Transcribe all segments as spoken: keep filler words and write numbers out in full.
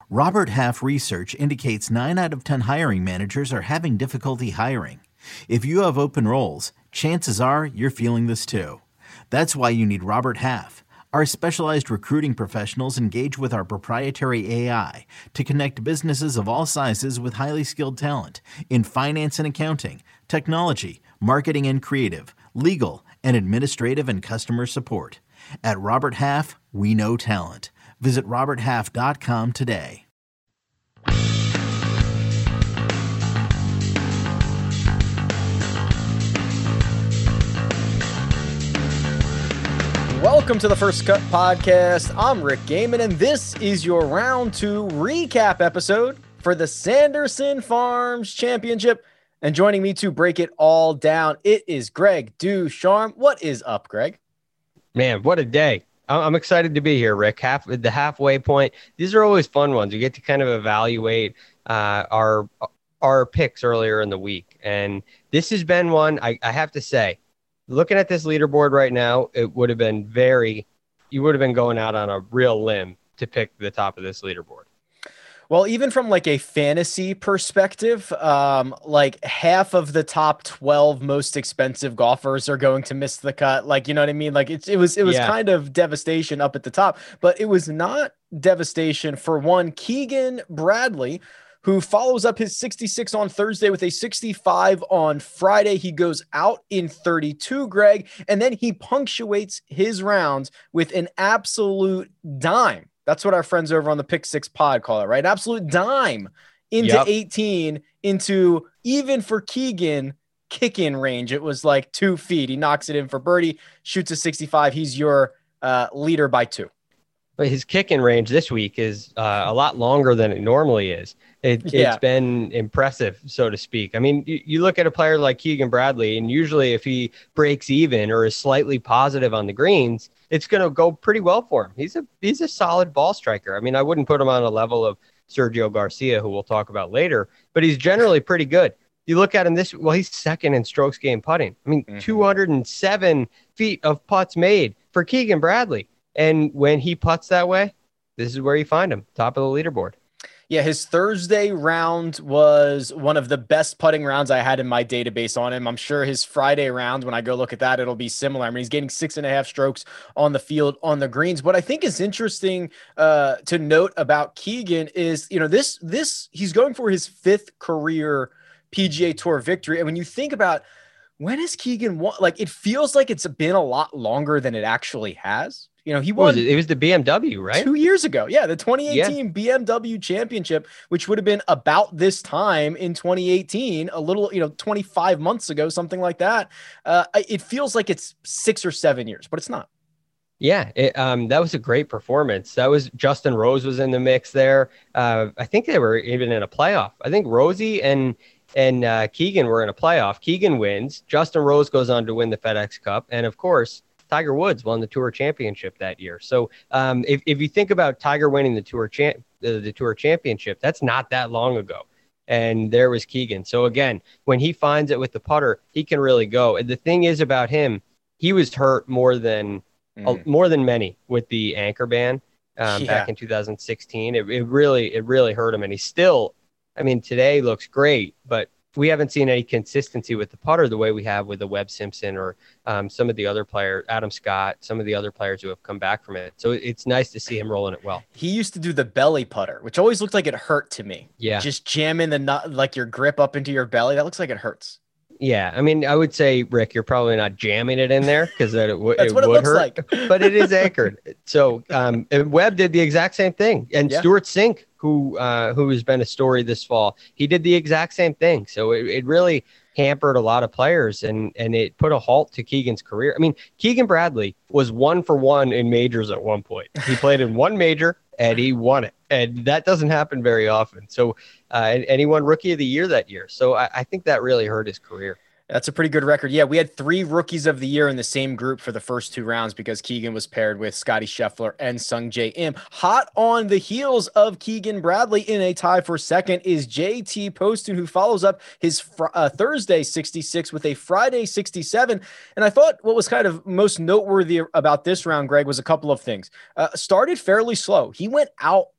Robert Half research indicates nine out of ten hiring managers are having difficulty hiring. If you have open roles, chances are you're feeling this too. That's why you need Robert Half. Our specialized recruiting professionals engage with our proprietary A I to connect businesses of all sizes with highly skilled talent in finance and accounting, technology, marketing and creative, legal, and administrative and customer support. At Robert Half, we know talent. Visit robert half dot com today. Welcome to the First Cut Podcast. I'm Rick Gaiman, and this is your round two recap episode for the Sanderson Farms Championship. And joining me to break it all down, it is Greg Ducharme. What is up, Greg? Man, what a day. I'm excited to be here, Rick. Half the halfway point. These are always fun ones. We get to kind of evaluate uh, our our picks earlier in the week. And this has been one, I, I have to say, looking at this leaderboard right now, it would have been very, you would have been going out on a real limb to pick the top of this leaderboard. Well, even from like a fantasy perspective, um, like half of the top twelve most expensive golfers are going to miss the cut. Like, you know what I mean? Like it's, it was, it was yeah. kind of devastation up at the top, but it was not devastation for one Keegan Bradley, who follows up his sixty-six on Thursday with a sixty-five on Friday. He goes out in thirty-two, Greg, and then he punctuates his rounds with an absolute dime. That's what our friends over on the Pick Six pod call it, right? An absolute dime into yep. eighteen, into, even for Keegan, kick-in range. It was like two feet. He knocks it in for birdie, shoots a sixty-five. He's your uh, leader by two. But his kick-in range this week is uh, a lot longer than it normally is. It, yeah. It's been impressive, so to speak. I mean, you, you look at a player like Keegan Bradley, and usually if he breaks even or is slightly positive on the greens, it's going to go pretty well for him. He's a he's a solid ball striker. I mean, I wouldn't put him on a level of Sergio Garcia, who we'll talk about later, but he's generally pretty good. You look at him this, well, he's second in strokes gained putting. I mean, mm-hmm. two hundred seven feet of putts made for Keegan Bradley. And when he putts that way, this is where you find him, top of the leaderboard. Yeah, his Thursday round was one of the best putting rounds I had in my database on him. I'm sure his Friday round, when I go look at that, it'll be similar. I mean, he's getting six and a half strokes on the field on the greens. What I think is interesting uh, to note about Keegan is, you know, this, this, he's going for his fifth career P G A Tour victory. And when you think about when has Keegan won, like it feels like it's been a lot longer than it actually has. You know, he won. Was it? It was the B M W, right? Two years ago. Yeah. The twenty eighteen yeah. B M W championship, which would have been about this time in twenty eighteen, a little, you know, twenty-five months ago, something like that. Uh, it feels like it's six or seven years, but it's not. Yeah. It, um, that was a great performance. That was Justin Rose was in the mix there. Uh, I think they were even in a playoff. I think Rosie and, and uh, Keegan were in a playoff. Keegan wins. Justin Rose goes on to win the FedEx Cup. And of course, Tiger Woods won the Tour Championship that year. So um, if, if you think about Tiger winning the Tour champ, uh, the Tour Championship, that's not that long ago. And there was Keegan. So again, when he finds it with the putter, he can really go. And the thing is about him, he was hurt more than mm. uh, more than many with the anchor ban um, yeah. back in two thousand sixteen. It, it really it really hurt him. And he still, I mean, today looks great, but we haven't seen any consistency with the putter the way we have with the Webb Simpson or um, some of the other players, Adam Scott, some of the other players who have come back from it. So it's nice to see him rolling it well. He used to do the belly putter, which always looked like it hurt to me. Yeah. Just jamming the nut, like your grip up into your belly. That looks like it hurts. Yeah. I mean, I would say, Rick, you're probably not jamming it in there because that it, w- That's it what would it looks hurt, like. But it is anchored. So um, Webb did the exact same thing. And yeah. Stuart Sink, who uh, who has been a story this fall, he did the exact same thing. So it, it really hampered a lot of players and and it put a halt to Keegan's career. I mean, Keegan Bradley was one for one in majors at one point. He played in one major and he won it. And that doesn't happen very often. So uh, and, and he won Rookie of the Year that year. So I, I think that really hurt his career. That's a pretty good record. Yeah, we had three rookies of the year in the same group for the first two rounds because Keegan was paired with Scotty Scheffler and Sungjae Im. Hot on the heels of Keegan Bradley in a tie for second is J T Poston, who follows up his fr- uh, Thursday sixty-six with a Friday sixty-seven. And I thought what was kind of most noteworthy about this round, Greg, was a couple of things. Uh, started fairly slow. He went out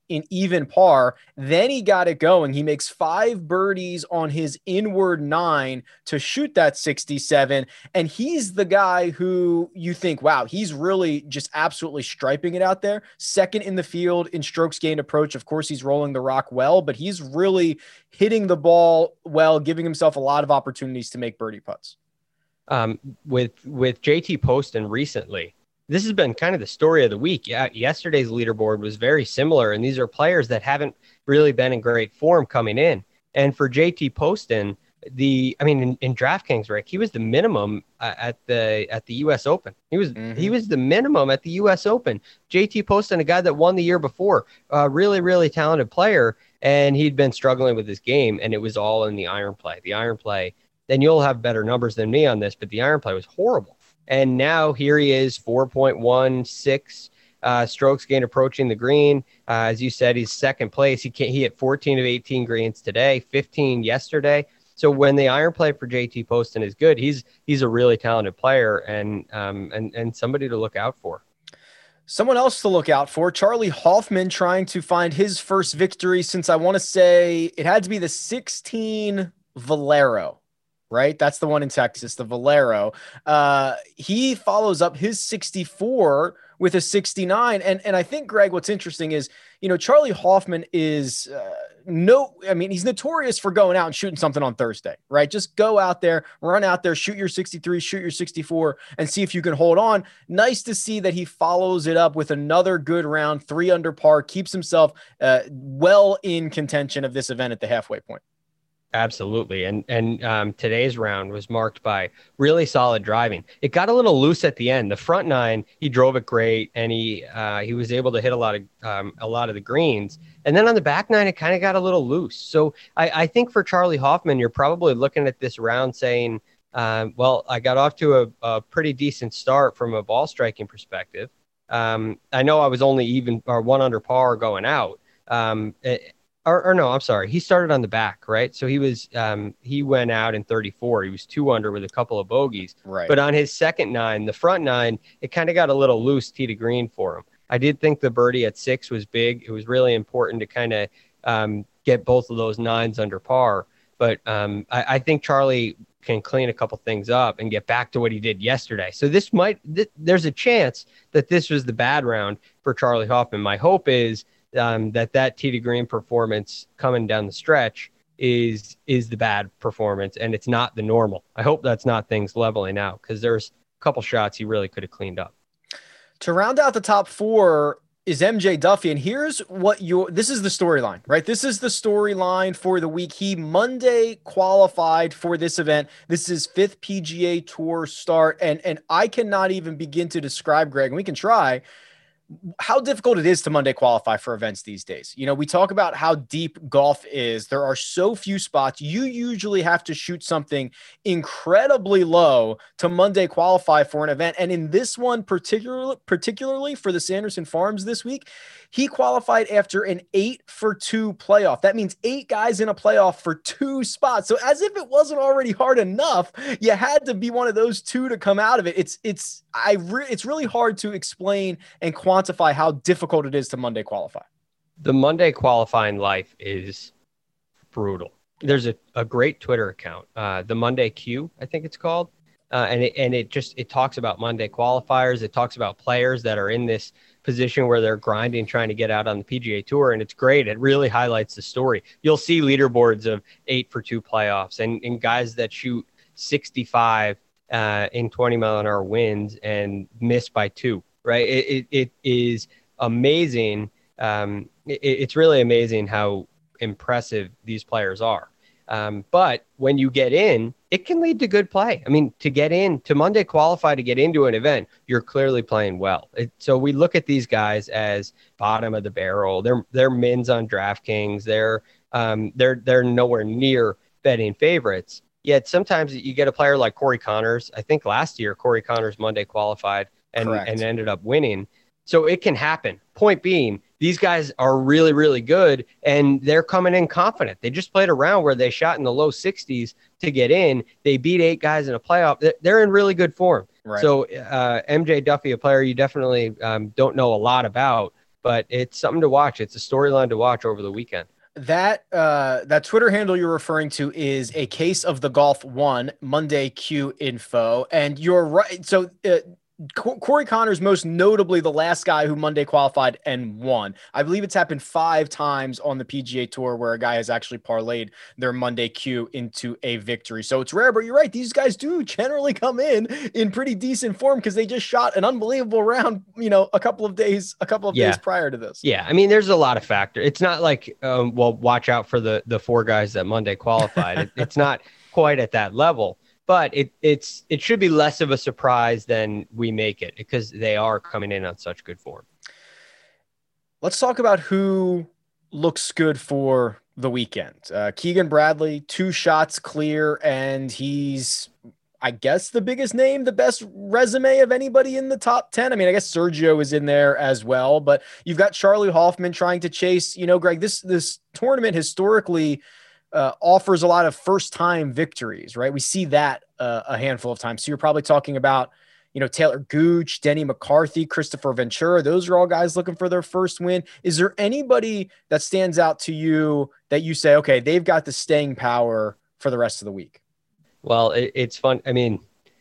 in even par. Then he got it going. He makes five birdies on his inward nine to shoot that sixty-seven. And he's the guy who you think, wow, he's really just absolutely striping it out there. Second in the field in strokes gained approach. Of course, he's rolling the rock well, but he's really hitting the ball well, giving himself a lot of opportunities to make birdie putts. Um, with, with J T Poston recently, this has been kind of the story of the week. Yeah, yesterday's leaderboard was very similar, and these are players that haven't really been in great form coming in. And for J T Poston, the I mean, in, in DraftKings, Rick, he was the minimum uh, at the at the U S Open. He was mm-hmm. he was the minimum at the U S Open. J T Poston, a guy that won the year before, a really really talented player, and he'd been struggling with his game, and it was all in the iron play. The iron play. Then you'll have better numbers than me on this, but the iron play was horrible. And now here he is, four point one six uh, strokes gained approaching the green. Uh, as you said, he's second place. He can't, he hit fourteen of eighteen greens today, fifteen yesterday. So when the iron play for J T Poston is good, he's he's a really talented player and um and and somebody to look out for. Someone else to look out for, Charley Hoffman, trying to find his first victory since I want to say it had to be the sixteen Valero. Right? That's the one in Texas, the Valero. Uh, he follows up his sixty-four with a sixty-nine. And, and I think, Greg, what's interesting is, you know, Charley Hoffman is uh, no, I mean, he's notorious for going out and shooting something on Thursday, right? Just go out there, run out there, shoot your sixty-three, shoot your sixty-four, and see if you can hold on. Nice to see that he follows it up with another good round, three under par, keeps himself uh, well in contention of this event at the halfway point. Absolutely. And and um, today's round was marked by really solid driving. It got a little loose at the end. The front nine, he drove it great, and he uh, he was able to hit a lot of um, a lot of the greens. And then on the back nine, it kind of got a little loose. So I, I think for Charley Hoffman, you're probably looking at this round saying, um, well, I got off to a, a pretty decent start from a ball striking perspective. Um, I know I was only even or one under par going out. Um, it, Or, or no, I'm sorry. He started on the back, right? So he was um, he went out in thirty-four. He was two under with a couple of bogeys. Right. But on his second nine, the front nine, it kind of got a little loose tee to green for him. I did think the birdie at six was big. It was really important to kind of um, get both of those nines under par. But um, I, I think Charley can clean a couple things up and get back to what he did yesterday. So this might th- there's a chance that this was the bad round for Charley Hoffman. My hope is Um, that that tee to green performance coming down the stretch is is the bad performance, and it's not the normal. I hope that's not things leveling out, because there's a couple shots he really could have cleaned up. To round out the top four is M J Duffy, and here's what your this is the storyline, right? This is the storyline for the week. He Monday qualified for this event. This is fifth P G A Tour start, and and I cannot even begin to describe, Greg, and we can try, how difficult it is to Monday qualify for events these days. You know, we talk about how deep golf is. There are so few spots. You usually have to shoot something incredibly low to Monday qualify for an event. And in this one, particularly, particularly for the Sanderson Farms this week, he qualified after an eight for two playoff. That means eight guys in a playoff for two spots. So as if it wasn't already hard enough, you had to be one of those two to come out of it. It's, it's, I re- it's really hard to explain and quantify how difficult it is to Monday qualify. The Monday qualifying life is brutal. There's a, a great Twitter account, uh, the Monday Q, I think it's called. Uh, and it, and it just, it talks about Monday qualifiers. It talks about players that are in this position where they're grinding, trying to get out on the P G A Tour. And it's great. It really highlights the story. You'll see leaderboards of eight for two playoffs and, and guys that shoot sixty-five uh, in twenty mile an hour winds and miss by two, right? It, it, it is amazing. Um, it, it's really amazing how impressive these players are. Um, but when you get in, it can lead to good play. I mean, to get in, to Monday qualify, to get into an event, you're clearly playing well. It, so we look at these guys as bottom of the barrel. They're they're mins on DraftKings. They're um they're they're nowhere near betting favorites. Yet sometimes you get a player like Corey Connors. I think last year Corey Connors Monday qualified and, and ended up winning. So it can happen. Point being, these guys are really, really good, and they're coming in confident. They just played a round where they shot in the low sixties to get in. They beat eight guys in a playoff. They're in really good form. Right. So uh, M J Duffy, a player you definitely um, don't know a lot about, but it's something to watch. It's a storyline to watch over the weekend. That uh, that Twitter handle you're referring to is A Case of the Golf One, Monday Q Info, and you're right. So uh, Corey Conners, most notably the last guy who Monday qualified and won. I believe it's happened five times on the P G A Tour where a guy has actually parlayed their Monday Q into a victory. So it's rare, but you're right. These guys do generally come in in pretty decent form because they just shot an unbelievable round, you know, a couple of days, a couple of yeah. days prior to this. Yeah. I mean, there's a lot of factor. It's not like, um, well, watch out for the, the four guys that Monday qualified. it, it's not quite at that level. But it it's it should be less of a surprise than we make it because they are coming in on such good form. Let's talk about who looks good for the weekend. Uh, Keegan Bradley, two shots clear, and he's, I guess, the biggest name, the best resume of anybody in the top ten. I mean, I guess Sergio is in there as well, but you've got Charley Hoffman trying to chase, you know, Greg, this this tournament historically Uh, offers a lot of first-time victories, right? We see that uh, a handful of times. So you're probably talking about, you know, Taylor Gooch, Denny McCarthy, Christopher Ventura. Those are all guys looking for their first win. Is there anybody that stands out to you that you say, okay, they've got the staying power for the rest of the week? Well, it, it's fun. I mean,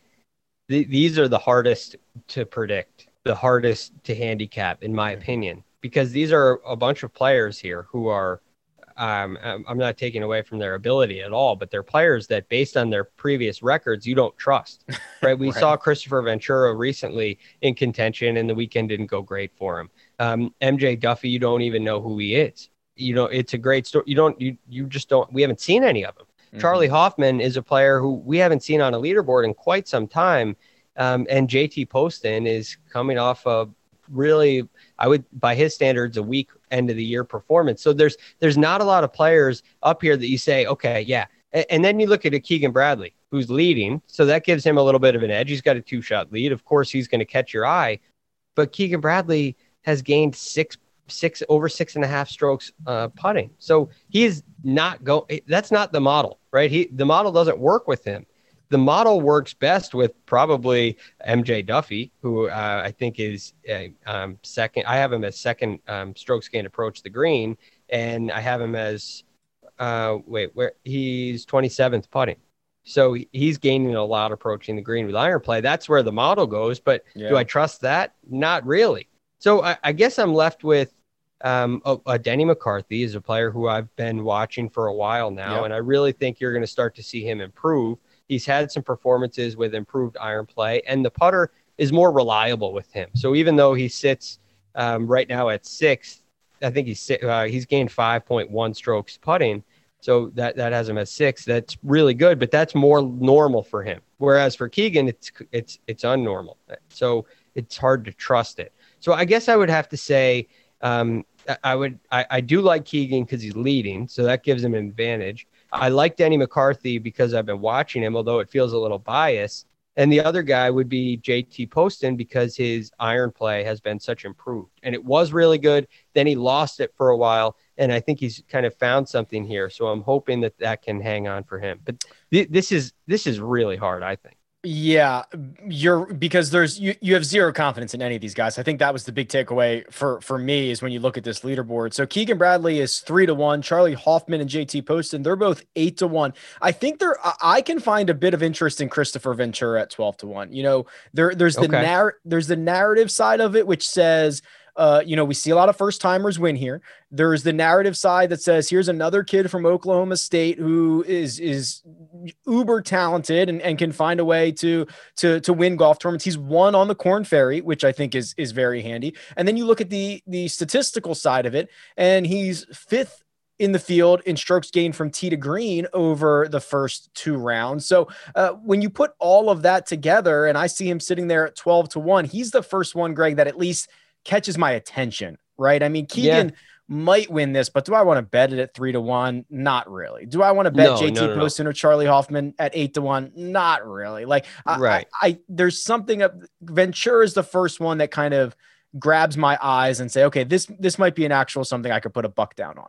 th- these are the hardest to predict, the hardest to handicap, in my opinion, because these are a bunch of players here who are, Um, I'm not taking away from their ability at all, but they're players that based on their previous records, you don't trust, right? We right. saw Christopher Ventura recently in contention and the weekend didn't go great for him. Um, M J Duffy, you don't even know who he is. You know, it's a great story. You don't, you, you just don't, we haven't seen any of them. Mm-hmm. Charley Hoffman is a player who we haven't seen on a leaderboard in quite some time. Um, and J T Poston is coming off a really, I would, by his standards, a weak end of the year performance. So there's there's not a lot of players up here that you say, okay, yeah. And, and then you look at a Keegan Bradley, who's leading. So that gives him a little bit of an edge. He's got a two-shot lead. Of course, he's going to catch your eye. But Keegan Bradley has gained six, six over six and a half strokes uh, putting. So he is not going. That's not the model, right? He the model doesn't work with him. The model works best with probably M J Duffy, who uh, I think is uh, um, second. I have him as second um, strokes gained approach the green, and I have him as uh, wait, where he's twenty-seventh putting. So he's gaining a lot approaching the green with iron play. That's where the model goes. But yeah. do I trust that? Not really. So I, I guess I'm left with um, a, a Denny McCarthy is a player who I've been watching for a while now, yep. and I really think you're going to start to see him improve. He's had some performances with improved iron play, and the putter is more reliable with him. So even though he sits um, right now at sixth, I think he's uh, he's gained five point one strokes putting. So that, that has him at six. That's really good, but that's more normal for him. Whereas for Keegan, it's it's it's unnormal. So it's hard to trust it. So I guess I would have to say um, I would I, I do like Keegan because he's leading, so that gives him an advantage. I like Denny McCarthy because I've been watching him, although it feels a little biased. And the other guy would be J T Poston because his iron play has been such improved. And it was really good. Then he lost it for a while. And I think he's kind of found something here. So I'm hoping that that can hang on for him. But th- this is this is really hard, I think. Yeah, you're because there's you, you have zero confidence in any of these guys. I think that was the big takeaway for for me is when you look at this leaderboard. So Keegan Bradley is three to one. Charley Hoffman and J T Poston, they're both eight to one. I think there I can find a bit of interest in Christopher Ventura at twelve to one. You know, there there's the okay. narr- there's the narrative side of it, which says Uh, you know, we see a lot of first timers win here. There's the narrative side that says, here's another kid from Oklahoma State who is, is uber talented and, and can find a way to, to, to win golf tournaments. He's won on the Korn Ferry, which I think is, is very handy. And then you look at the, the statistical side of it, and he's fifth in the field in strokes gained from tee to green over the first two rounds. So uh, when you put all of that together and I see him sitting there at twelve to one, he's the first one, Greg, that at least catches my attention, right? I mean, Keegan yeah. might win this, but do I want to bet it at three to one? Not really. Do I want to bet no, J T no, no, Poston no. or Charley Hoffman at eight to one? Not really. Like, right. I, I, there's something of Ventura is the first one that kind of grabs my eyes and say, okay, this, this might be an actual something I could put a buck down on.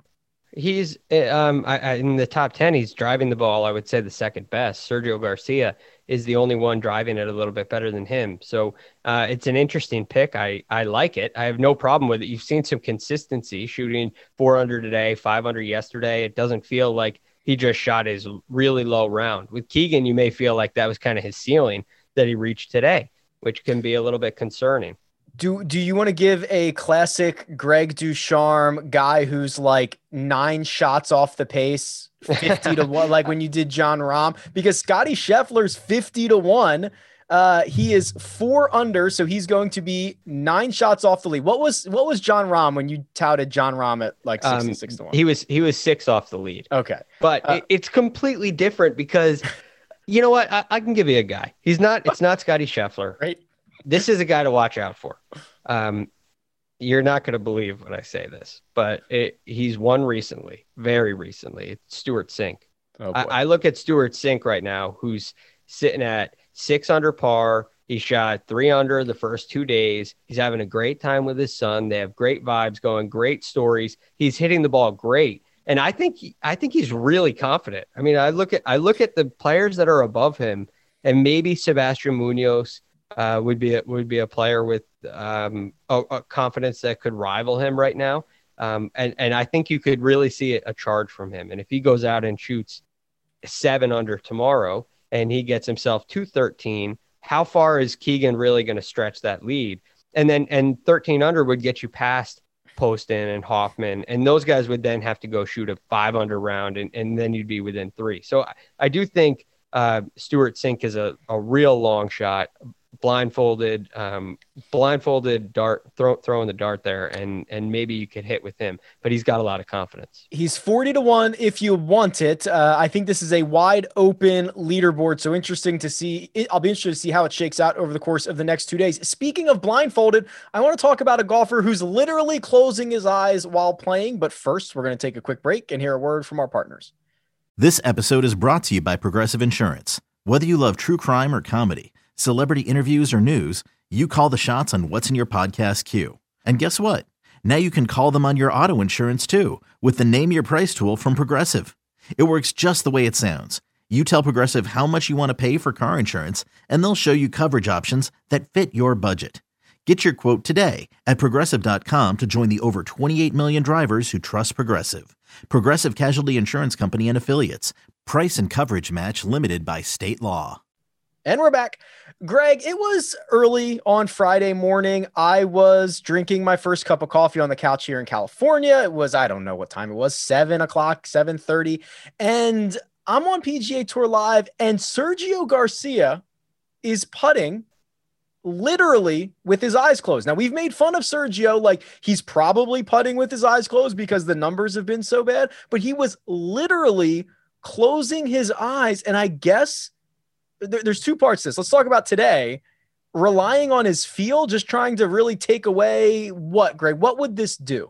He's um I, I, in the top ten. He's driving the ball, I would say, the second best. Sergio Garcia is the only one driving it a little bit better than him. So uh, it's an interesting pick. I I like it. I have no problem with it. You've seen some consistency, shooting four under today, five under yesterday. It doesn't feel like he just shot his really low round. With Keegan, you may feel like that was kind of his ceiling that he reached today, which can be a little bit concerning. Do do you want to give a classic Greg Ducharme guy who's like nine shots off the pace, fifty to one, like when you did Jon Rahm? Because Scotty Scheffler's fifty to one. Uh, he is four under, so he's going to be nine shots off the lead. What was what was Jon Rahm when you touted Jon Rahm at like sixty-six um, to one? He was he was six off the lead. Okay, but uh, it, it's completely different because you know what? I, I can give you a guy. He's not. It's not Scotty Scheffler. Right. This is a guy to watch out for. Um, you're not going to believe when I say this, but it, he's won recently, very recently. It's Stewart Cink. Oh, I, I look at Stewart Cink right now, who's sitting at six under par. He shot three under the first two days. He's having a great time with his son. They have great vibes going, great stories. He's hitting the ball great. And I think he, I think he's really confident. I mean, I look at I look at the players that are above him, and maybe Sebastian Munoz uh, would be a, would be a player with um, a, a confidence that could rival him right now. Um, and and I think you could really see a charge from him. And if he goes out and shoots seven under tomorrow, and he gets himself to thirteen, how far is Keegan really going to stretch that lead? And then and thirteen under would get you past Poston and Hoffman, and those guys would then have to go shoot a five under round, and, and then you'd be within three. So I, I do think uh, Stewart Cink is a, a real long shot, blindfolded, um, blindfolded dart, throw, throwing the dart there, and and maybe you could hit with him, but he's got a lot of confidence. He's forty to one if you want it. Uh, I think this is a wide open leaderboard, so interesting to see. I'll be interested to see how it shakes out over the course of the next two days. Speaking of blindfolded, I want to talk about a golfer who's literally closing his eyes while playing, but first we're going to take a quick break and hear a word from our partners. This episode is brought to you by Progressive Insurance. Whether you love true crime or comedy, celebrity interviews or news, you call the shots on what's in your podcast queue. And guess what? Now you can call them on your auto insurance too with the Name Your Price tool from Progressive. It works just the way it sounds. You tell Progressive how much you want to pay for car insurance, and they'll show you coverage options that fit your budget. Get your quote today at Progressive dot com to join the over twenty-eight million drivers who trust Progressive. Progressive Casualty Insurance Company and Affiliates. Price and coverage match limited by state law. And we're back. Greg, it was early on Friday morning. I was drinking my first cup of coffee on the couch here in California. It was, I don't know what time it was, seven o'clock, seven thirty. And I'm on P G A Tour Live, and Sergio Garcia is putting literally with his eyes closed. Now, we've made fun of Sergio, like he's probably putting with his eyes closed because the numbers have been so bad, but he was literally closing his eyes. And I guess there, there's two parts to this. Let's talk about today, relying on his feel, just trying to really take away what, Greg, what would this do?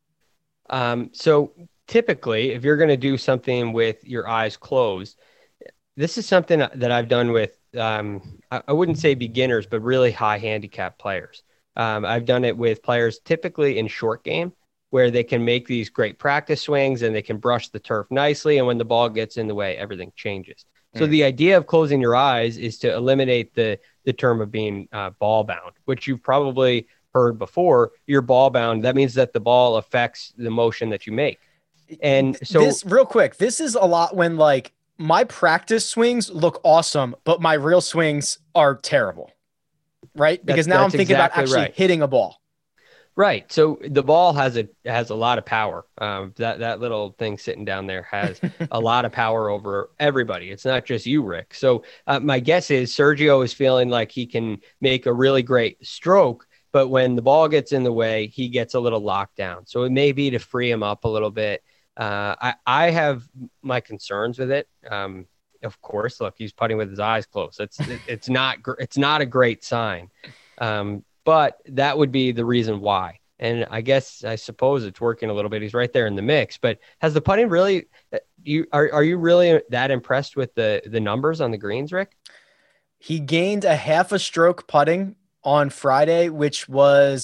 Um, so typically, if you're going to do something with your eyes closed, this is something that I've done with, um, I, I wouldn't say beginners, but really high handicap players. Um, I've done it with players typically in short game, where they can make these great practice swings and they can brush the turf nicely. And when the ball gets in the way, everything changes. Mm. So the idea of closing your eyes is to eliminate the, the term of being uh, ball bound, which you've probably heard before. You're ball bound. That means that the ball affects the motion that you make. And so this real quick, this is a lot when like my practice swings look awesome, but my real swings are terrible. Right. Because that's, now that's I'm thinking exactly about actually right. hitting a ball. Right. So the ball has a has a lot of power. Um, that that little thing sitting down there has a lot of power over everybody. It's not just you, Rick. So uh, my guess is Sergio is feeling like he can make a really great stroke, but when the ball gets in the way, he gets a little locked down. So it may be to free him up a little bit. Uh, I I have my concerns with it. Um, of course, look, he's putting with his eyes closed. It's it, it's not gr- it's not a great sign. Um, But that would be the reason why. And I guess, I suppose it's working a little bit. He's right there in the mix. But has the putting really, you are are you really that impressed with the, the numbers on the greens, Rick? He gained a half a stroke putting on Friday, which was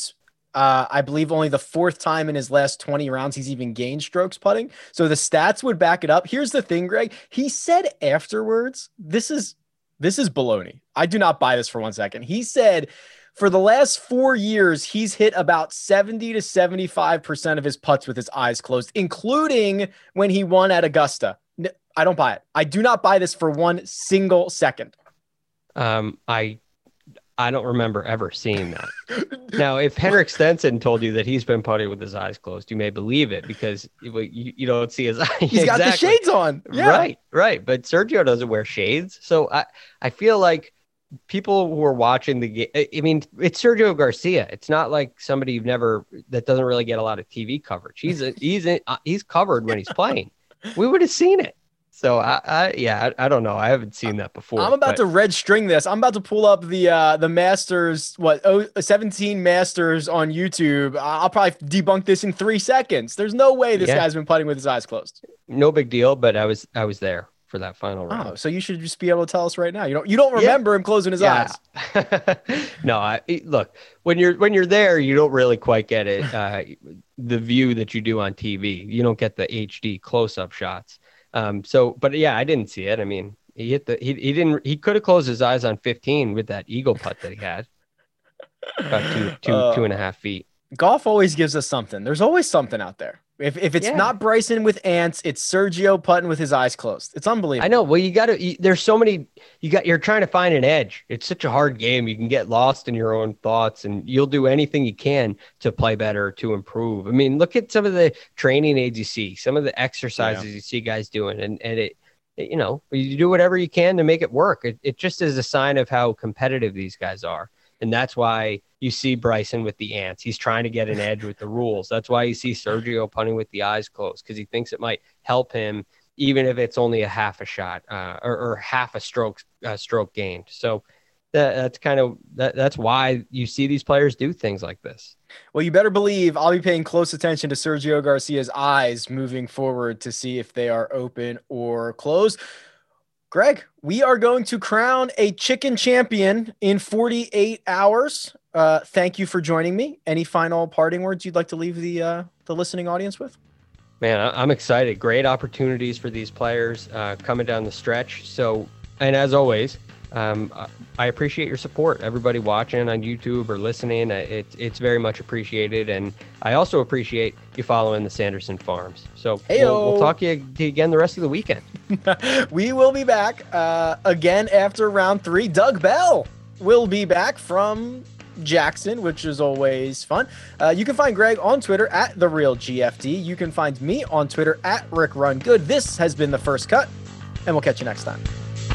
Uh, I believe only the fourth time in his last twenty rounds he's even gained strokes putting. So the stats would back it up. Here's the thing, Greg. He said afterwards, this is this is baloney. I do not buy this for one second. He said for the last four years, he's hit about seventy to seventy-five percent of his putts with his eyes closed, including when he won at Augusta. I don't buy it. I do not buy this for one single second. Um, I I don't remember ever seeing that. Now, if Henrik Stenson told you that he's been putting with his eyes closed, you may believe it because you, you don't see his eyes. He's exactly. got the shades on. Yeah. Right, right. But Sergio doesn't wear shades. So I, I feel like people who are watching the game, I mean, it's Sergio Garcia. It's not like somebody you've never, that doesn't really get a lot of T V coverage. He's a, he's a, he's covered when he's playing. We would have seen it. So I, I yeah, I, I don't know. I haven't seen that before. I'm about but... to red string this. I'm about to pull up the uh, the Masters, what oh, seventeen Masters on YouTube. I'll probably debunk this in three seconds. There's no way this yeah. guy's been putting with his eyes closed. No big deal, but I was I was there for that final round. Oh, so you should just be able to tell us right now. You don't you don't remember yeah. him closing his yeah. eyes. No, I look, when you're when you're there, you don't really quite get it. Uh, the view that you do on T V. You don't get the H D close-up shots. Um, so, but yeah, I didn't see it. I mean, he hit the, he, he didn't, he could have closed his eyes on fifteen with that eagle putt that he had about two, two, uh, two and a half feet. Golf always gives us something. There's always something out there. If if it's yeah. not Bryson with ants, it's Sergio putting with his eyes closed. It's unbelievable. I know. Well, you got to, there's so many, you got, you're trying to find an edge. It's such a hard game. You can get lost in your own thoughts and you'll do anything you can to play better, to improve. I mean, look at some of the training aids you see, some of the exercises yeah. you see guys doing, and, and it, it, you know, you do whatever you can to make it work. It, it just is a sign of how competitive these guys are. And that's why you see Bryson with the ants. He's trying to get an edge with the rules. That's why you see Sergio punting with the eyes closed, because he thinks it might help him, even if it's only a half a shot uh, or, or half a stroke uh, stroke gained. So that, that's kind of that, that's why you see these players do things like this. Well, you better believe I'll be paying close attention to Sergio Garcia's eyes moving forward to see if they are open or closed. Greg, we are going to crown a chicken champion in forty-eight hours. Uh, thank you for joining me. Any final parting words you'd like to leave the uh, the listening audience with? Man, I'm excited. Great opportunities for these players uh, coming down the stretch. So, and as always, um, I appreciate your support. Everybody watching on YouTube or listening, it's it's very much appreciated. And I also appreciate you following the Sanderson Farms. So we'll, we'll talk to you, to you again the rest of the weekend. We will be back uh, again after round three. Doug Bell will be back from Jackson, which is always fun. Uh, you can find Greg on Twitter at The Real G F D. You can find me on Twitter at Rick Run Good. This has been The First Cut, and we'll catch you next time.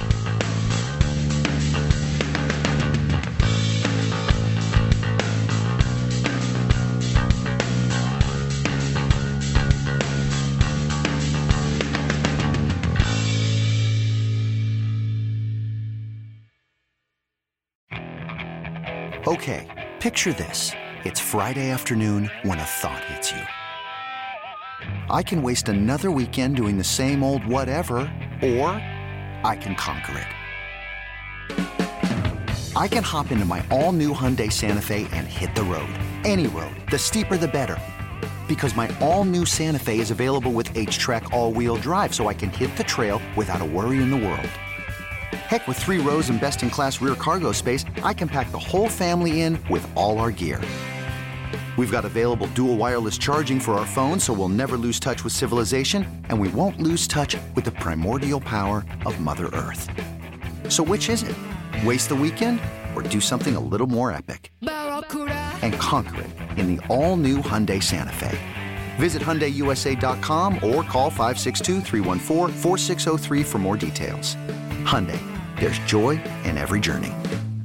Okay, picture this. It's Friday afternoon when a thought hits you. I can waste another weekend doing the same old whatever, or I can conquer it. I can hop into my all-new Hyundai Santa Fe and hit the road. Any road. The steeper, the better. Because my all-new Santa Fe is available with H-Track all-wheel drive, so I can hit the trail without a worry in the world. Heck, with three rows and best-in-class rear cargo space, I can pack the whole family in with all our gear. We've got available dual wireless charging for our phones, so we'll never lose touch with civilization, and we won't lose touch with the primordial power of Mother Earth. So which is it? Waste the weekend or do something a little more epic? And conquer it in the all-new Hyundai Santa Fe. Visit Hyundai U S A dot com or call five six two, three one four, four six zero three for more details. Hyundai, there's joy in every journey.